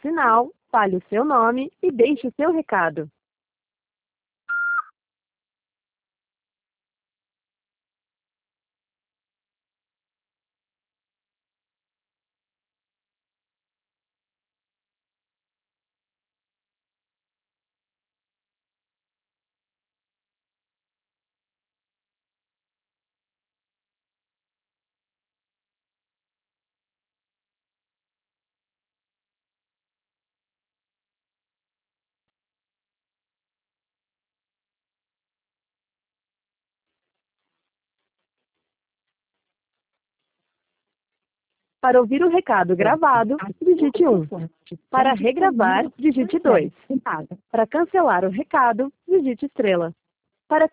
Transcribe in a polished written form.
sinal, fale o seu nome e deixe o seu recado. Para ouvir o recado gravado, digite 1. Para regravar, digite 2. Para cancelar o recado, digite estrela.